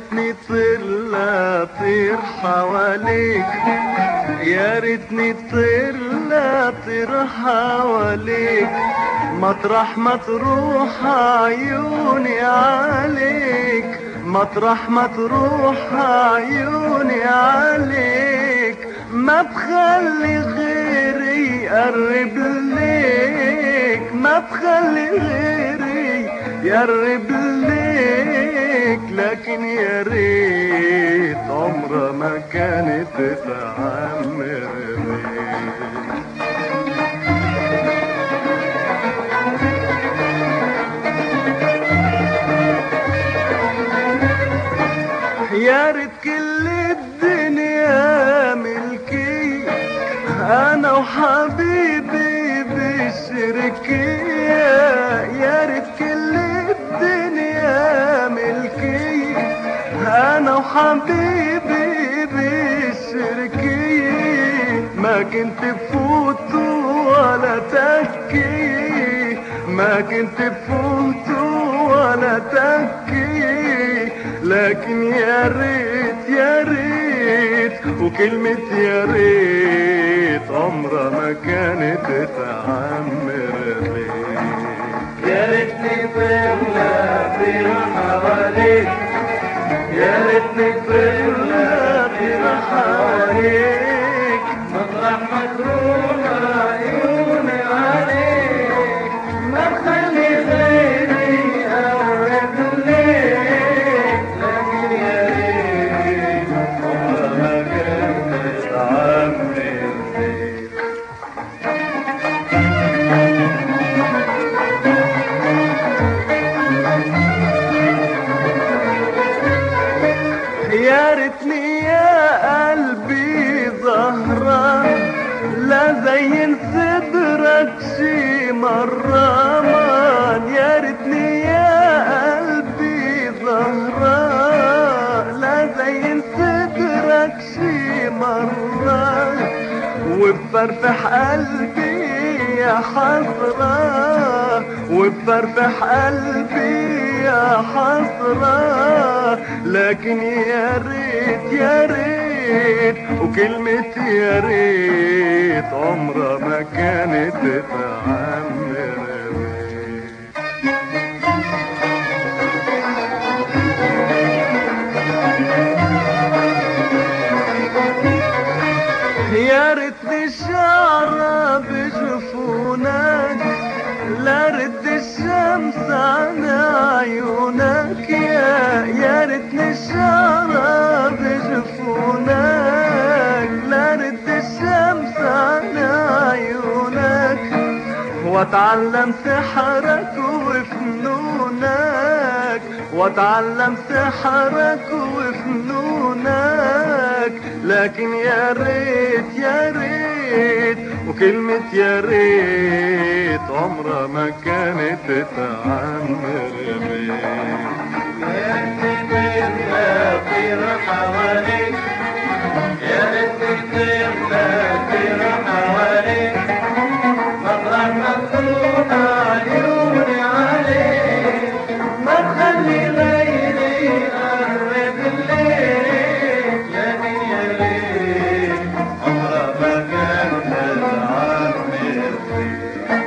ريتني طير طير حواليك، يا ريتني طير حواليك، مطرح ما تروح عيوني عليك، مطرح ما تروح عيوني عليك، ما بخلي غيري يقرب ليك، ما بخلي غيري يقرب ليك، لكن يا ريت عمرها ما كانت تتعمر بيك. يا ريت كل الدنيا ملكي، انا وحبيبي بالشركية، يا ريت كل الدنيا ملكي، انا وحبيبي بالشركية، ما كنت بفوت ولا تكي، ما كنت بفوت ولا تكي، لكن يا ريت يا ريت، وكلمة يا ريت عمرها ما كانت تعمر بيك. يا ريتني طير حواليك، يا ريتني طير حواليك، مطرح ما تروح عيوني عليك، ما تخلي غيري يقرب ليك، لكن يا ريت عمرها ما كانت تعمر بيك. يا ريتني يا قلبي زهرة لا زين صدرك شي مرة مان، يا ريتني يا قلبي زهرة لا زين صدرك شي مرة، وبفرفح قلبي يا حسرة، وبفرفح قلبي يا حسرة، لكن يا ريت يا ريت، وكلمة يا ريت عمرها ما كانت تعمر بيك. يا ريتني شعرة بجفونك، لا رد الشمس عن عيونك، يا ريتني شعرة بجفونك، لا رد الشمس عن عيونك، واتعلم سحرك وفنونك، واتعلم سحرك وفنونك، لكن يا ريت يا ريت، وكلمة يا ريت عمرها ما كانت تعمر بيك. يا ريتني طير حواليك، يا ريتني طير حواليك، مطرح ما تروح عيوني عليك، ما تخلي غيري يقرب ليك، لكن يا ريت عمرها ما كانت تعمر بيك.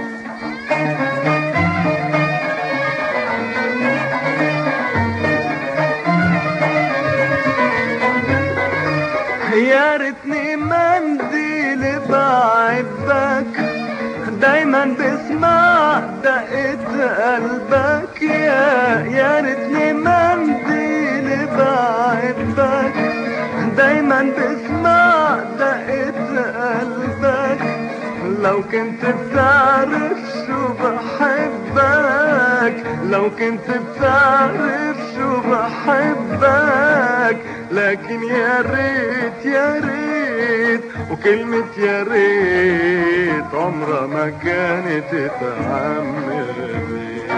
يا ريتني منديل بعبك، دايما بسمع دقة قلبك، يا ريتني منديل بعبك، دايما بسمع دقة قلبك، لو كنت بتعرف شو بحبك، لو كنت بتعرف شو بحبك، لكن يا ريت يا ريت، وكلمة يا ريت عمرها ما كانت تعمر بيك.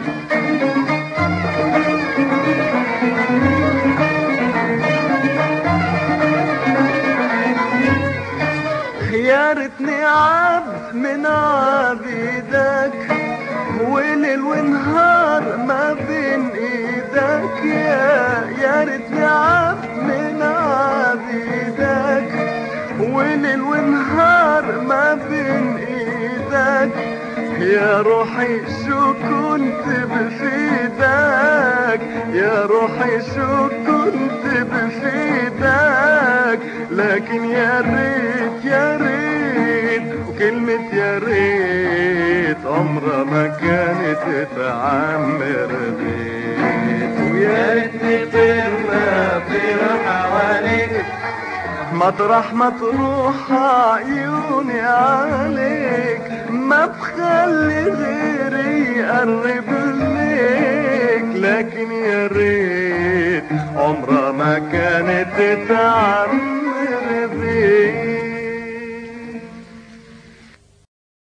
يا ريتني عبد من عبيدك، وليل ونهار ما بين ايدك، ايدك يا ريتني عبد من عبيدك، وليل ونهار ما بين ايدك، يا روحي شو كنت بفيدك، يا روحي شو كنت بفيدك، لكن يا ريت يا ريت، وكلمة يا ريت عمرها ما كانت تعمر بيت. ويا ريتني طير حواليك مطرح ما تروح عيوني عليك، ما بخلي غيري يقرب ليك، لكن يا ريت عمرها ما كانت تعمر